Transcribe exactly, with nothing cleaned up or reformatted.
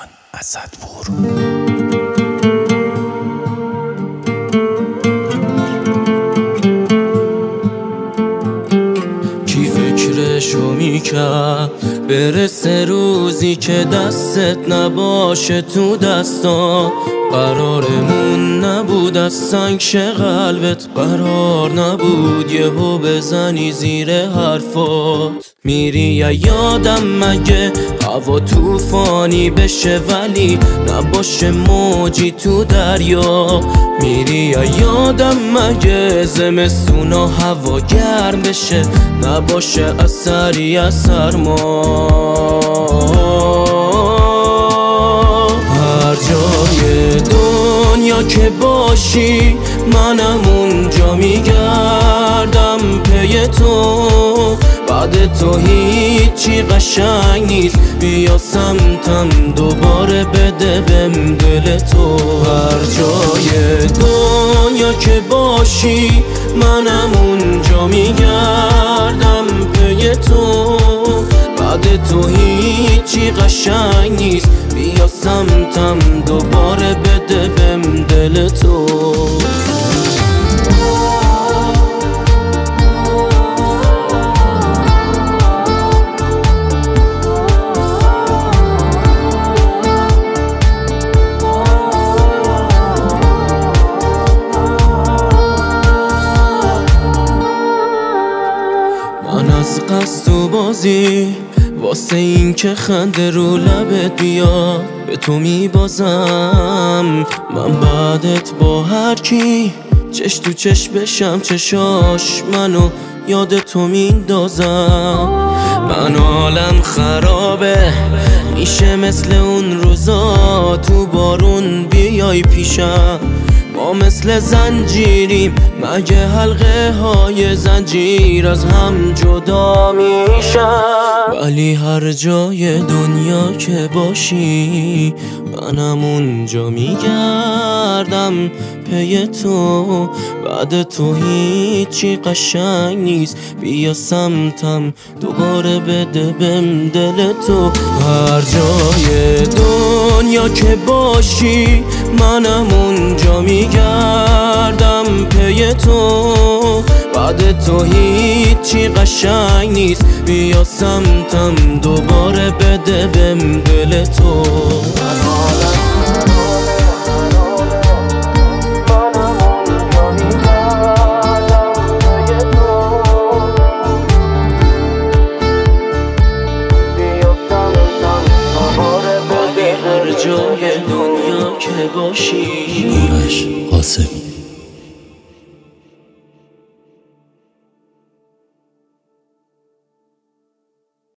جان اسدپور. کی فکرشو میکرد برسه روزی که دستت نباشه تو دستا؟ قرارمون نبود از سنگ شه قلبت، قرار نبود یهو بزنی زیر حرفات. میری یا یادم مگه هوا توفانی بشه ولی نباشه موجی تو دریا؟ میری یا یادم مگه زمستون و هوا گرم بشه نباشه اثری از سرما؟ هر جای دنیا که باشی منم اونجا میگردم پی تو. بعد تو هیچی قشنگ نیست، بیا سمتم دوباره بده بهم دل تو. هر جای دنیا که باشی منم اونجا میگردم پی تو. بعد تو هیچی قشنگ نیست، بیا سمتم دوباره بده بهم دل تو. من از قصد و بازی واسه این که خنده رو لبت بیاد به تو میبازم. من بعدت با هر کی چش تو چش بشم چشاش منو یاد تو میندازم. من حالم خرابه میشه مثل اون روزا تو بارون بیای پیشم. ما مثل زنجیریم مگه حلقه های زنجیر از هم جدا میشن؟ ولی هر جای دنیا که باشی منم اونجا میگردم پی تو. بعد تو هیچی قشنگ نیست، بیا سمتم دوباره بده بهم دل تو. هر جای دنیا که باشی منم اونجا میگردم پی تو. بعد تو هیچی قشنگ نیست، بیا سمتم دوباره بده بهم دل تو. هر جای دنیا که باشی. آرش قاسمی.